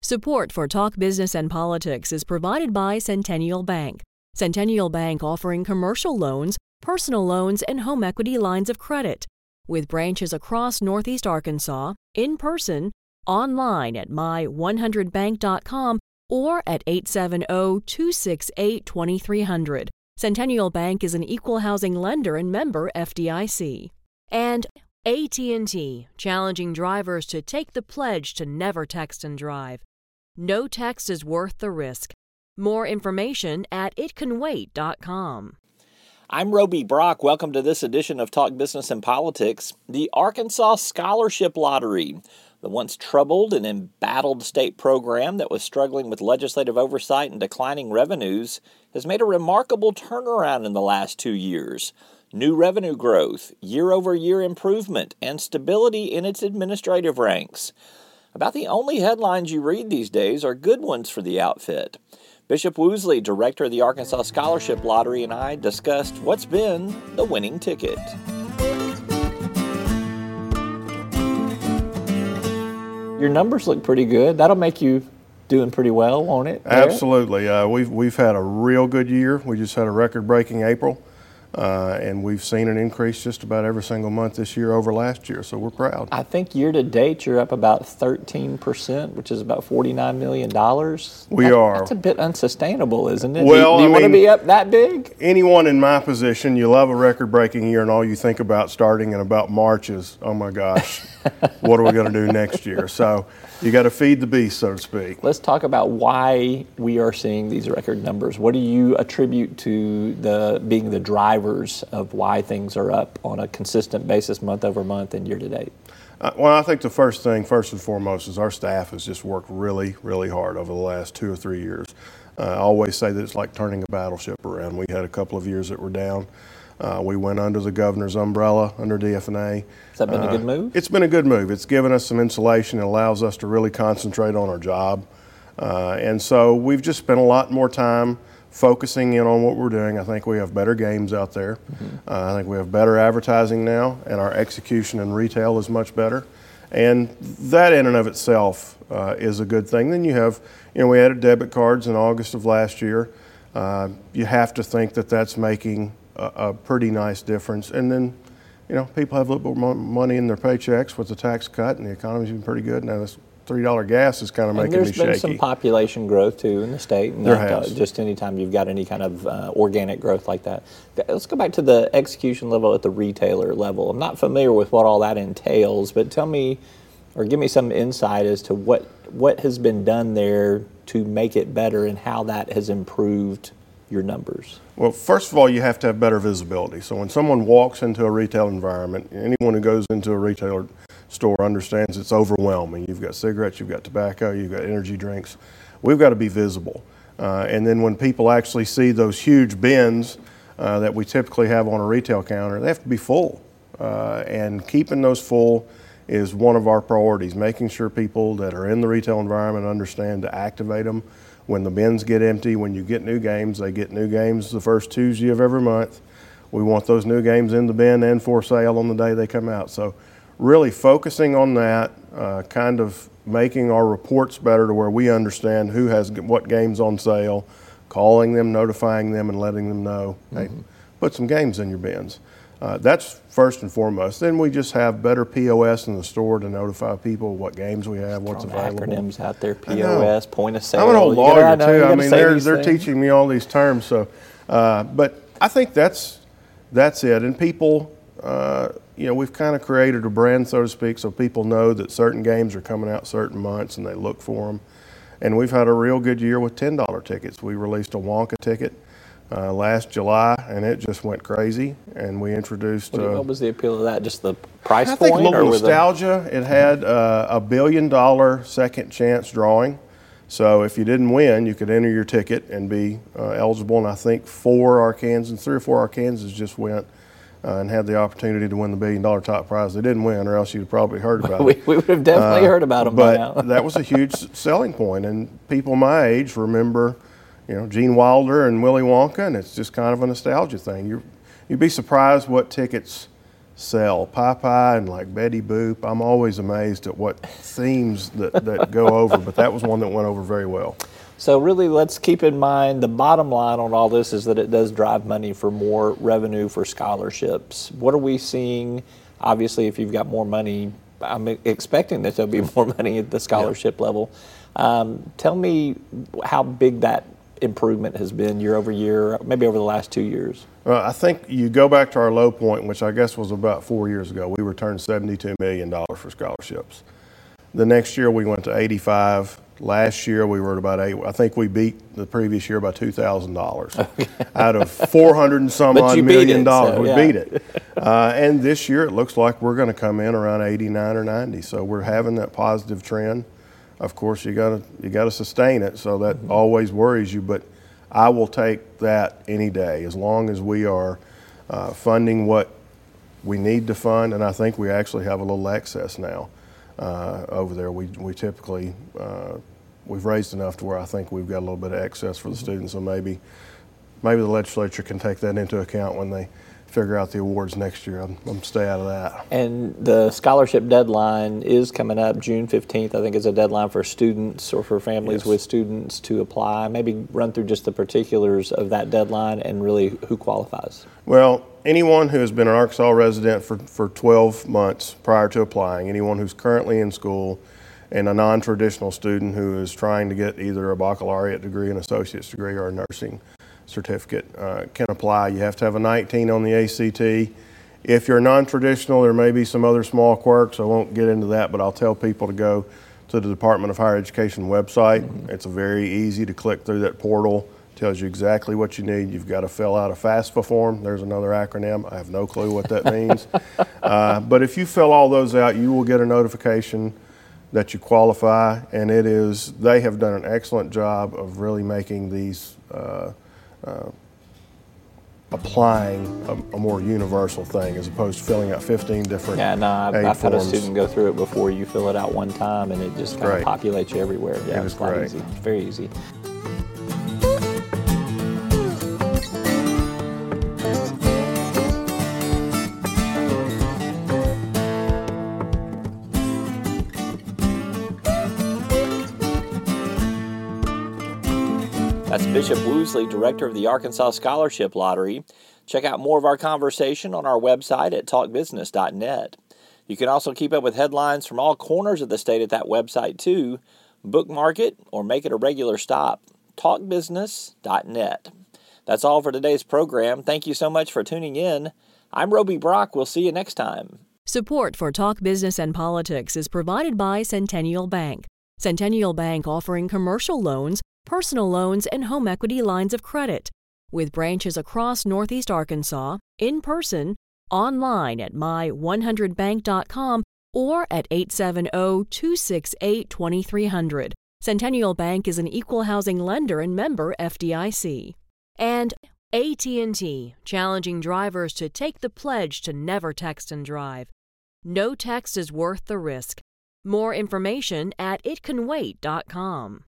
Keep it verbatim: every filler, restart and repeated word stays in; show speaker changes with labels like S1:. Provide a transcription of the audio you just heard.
S1: Support for Talk Business and Politics is provided by Centennial Bank. Centennial Bank offering commercial loans, personal loans, and home equity lines of credit. With branches across Northeast Arkansas, in person, online at my one hundred bank dot com or at eight seven zero, two six eight, two three zero zero. Centennial Bank is an equal housing lender and member F D I C. And A T and T, challenging drivers to take the pledge to never text and drive. No text is worth the risk. More information at it can wait dot com.
S2: I'm Roby Brock. Welcome to this edition of Talk Business and Politics. The Arkansas Scholarship Lottery, the once troubled and embattled state program that was struggling with legislative oversight and declining revenues, has made a remarkable turnaround in the last two years. New revenue growth, year-over-year improvement, and stability in its administrative ranks. About the only headlines you read these days are good ones for the outfit. Bishop Woosley, director of the Arkansas Scholarship Lottery, and I discussed what's been the winning ticket.
S3: Your numbers look pretty good. That'll make you doing pretty well, won't it?
S4: Absolutely. Uh, we've we've had a real good year. We just had a record-breaking April. Uh, and we've seen an increase just about every single month this year over last year, so we're proud.
S3: I think year to date you're up about thirteen percent, which is about forty-nine million dollars.
S4: We
S3: that,
S4: are.
S3: That's a bit unsustainable, isn't it?
S4: Well,
S3: do you, do you want to be up that big?
S4: Anyone in my position, you love a record-breaking year, and all you think about starting in about March is, oh my gosh, what are we going to do next year? So you got to feed the beast, so to speak.
S3: Let's talk about why we are seeing these record numbers. What do you attribute to the being the drivers of why things are up on a consistent basis month over month and year to date?
S4: Uh, well, I think the first thing, first and foremost, is our staff has just worked really, really hard over the last two or three years. Uh, I always say that it's like turning a battleship around. We had a couple of years that were down. Uh, we went under the governor's umbrella, under D F N A.
S3: Has that been uh, a good move?
S4: It's been a good move. It's given us some insulation. It allows us to really concentrate on our job. Uh, and so we've just spent a lot more time focusing in on what we're doing. I think we have better games out there. Mm-hmm. uh, I think we have better advertising now, and our execution in retail is much better. And that in and of itself uh, is a good thing. Then you have, you know, we added debit cards in August of last year. Uh, you have to think that that's making a, a pretty nice difference. And then, you know, people have a little bit more money in their paychecks with the tax cut, and the economy's been pretty good. Now this three dollar gas is kind of
S3: and
S4: making me shaky.
S3: There's been some population growth, too, in the state. And
S4: there
S3: that,
S4: has.
S3: Uh, just anytime you've got any kind of uh, organic growth like that. Let's go back to the execution level at the retailer level. I'm not familiar with what all that entails, but tell me or give me some insight as to what, what has been done there to make it better and how that has improved your numbers.
S4: Well, first of all, you have to have better visibility. So when someone walks into a retail environment, anyone who goes into a retailer store understands it's overwhelming. You've got cigarettes, you've got tobacco, you've got energy drinks. We've got to be visible. Uh, and then when people actually see those huge bins uh, that we typically have on a retail counter, they have to be full. Uh, and keeping those full is one of our priorities, making sure people that are in the retail environment understand to activate them. When the bins get empty, when you get new games, they get new games the first Tuesday of every month. We want those new games in the bin and for sale on the day they come out. So really focusing on that, uh, kind of making our reports better to where we understand who has what games on sale, calling them, notifying them, and letting them know, hey, mm-hmm. put some games in your bins. Uh, that's first and foremost. Then we just have better P O S in the store to notify people what games we have, what's available.
S3: Acronyms out there, P O S, point of sale.
S4: I'm an old lawyer
S3: gotta,
S4: too.
S3: I,
S4: I mean, they're they're
S3: things.
S4: teaching me all these terms. So, uh, but I think that's that's it. And people, uh, you know, we've kind of created a brand, so to speak, so people know that certain games are coming out certain months and they look for them. And we've had a real good year with ten dollar tickets. We released a Wonka ticket Uh, last July, and it just went crazy. And we introduced.
S3: What,
S4: uh,
S3: what was the appeal of that? Just the price
S4: I
S3: point?
S4: think a little
S3: or
S4: nostalgia. The... It had uh, a billion dollar second chance drawing. So if you didn't win, you could enter your ticket and be uh, eligible. And I think four Arkansans, three or four Arkansans just went uh, and had the opportunity to win the billion dollar top prize. They didn't win, or else you'd probably heard about
S3: we,
S4: it.
S3: We would have definitely
S4: uh,
S3: heard about them
S4: but
S3: by now.
S4: That was a huge selling point, and people my age remember, you know, Gene Wilder and Willy Wonka, and it's just kind of a nostalgia thing. You, you'd be surprised what tickets sell. Popeye and like Betty Boop, I'm always amazed at what themes that, that go over, but that was one that went over very well.
S3: So really, let's keep in mind the bottom line on all this is that it does drive money for more revenue for scholarships. What are we seeing? Obviously, if you've got more money, I'm expecting that there'll be more money at the scholarship yeah. level. Um, tell me how big that improvement has been year over year, maybe over the last two years.
S4: Uh, I think you go back to our low point, which I guess was about four years ago. We returned seventy-two million dollars for scholarships. The next year we went to eighty-five. Last year we were at about eight. I think we beat the previous year by two thousand dollars. Okay. Out of four hundred and some odd million dollars, so, we yeah. beat it. Uh, and this year it looks like we're going to come in around eighty-nine or ninety. So we're having that positive trend. Of course, you got to you got to sustain it. So that mm-hmm. always worries you, but I will take that any day as long as we are uh, funding what we need to fund, and I think we actually have a little excess now uh, over there. We we typically uh, we've raised enough to where I think we've got a little bit of excess for the mm-hmm. students. So maybe maybe the legislature can take that into account when they figure out the awards next year. I'm, I'm stay out of that.
S3: And the scholarship deadline is coming up June fifteenth. I think is a deadline for students or for families yes. with students to apply. Maybe run through just the particulars of that deadline and really who qualifies.
S4: Well, anyone who has been an Arkansas resident for, for twelve months prior to applying, anyone who's currently in school, and a non-traditional student who is trying to get either a baccalaureate degree, an associate's degree, or a nursing certificate uh, can apply. You have to have a nineteen on the A C T. If you're non-traditional, there may be some other small quirks. I won't get into that, but I'll tell people to go to the Department of Higher Education website. Mm-hmm. It's very easy to click through that portal. Tells you exactly what you need. You've got to fill out a FAFSA form. There's another acronym. I have no clue what that means. uh, but if you fill all those out, you will get a notification that you qualify, and it is, they have done an excellent job of really making these uh, Uh, applying a, a more universal thing as opposed to filling out fifteen different
S3: Yeah, no, I've,
S4: aid
S3: I've had a
S4: forms.
S3: student go through it before. You fill it out one time and it just kind
S4: Great.
S3: of populates you everywhere. Yeah,
S4: It
S3: it's
S4: is
S3: quite
S4: great.
S3: easy. It's very easy.
S2: That's Bishop Woosley, director of the Arkansas Scholarship Lottery. Check out more of our conversation on our website at talk business dot net. You can also keep up with headlines from all corners of the state at that website too. Bookmark it or make it a regular stop. talk business dot net. That's all for today's program. Thank you so much for tuning in. I'm Roby Brock. We'll see you next time.
S1: Support for Talk Business and Politics is provided by Centennial Bank. Centennial Bank offering commercial loans, personal loans, and home equity lines of credit. With branches across Northeast Arkansas, in person, online at my one hundred bank dot com or at eight seven zero, two six eight, two three zero zero. Centennial Bank is an equal housing lender and member F D I C. And A T and T, challenging drivers to take the pledge to never text and drive. No text is worth the risk. More information at it can wait dot com.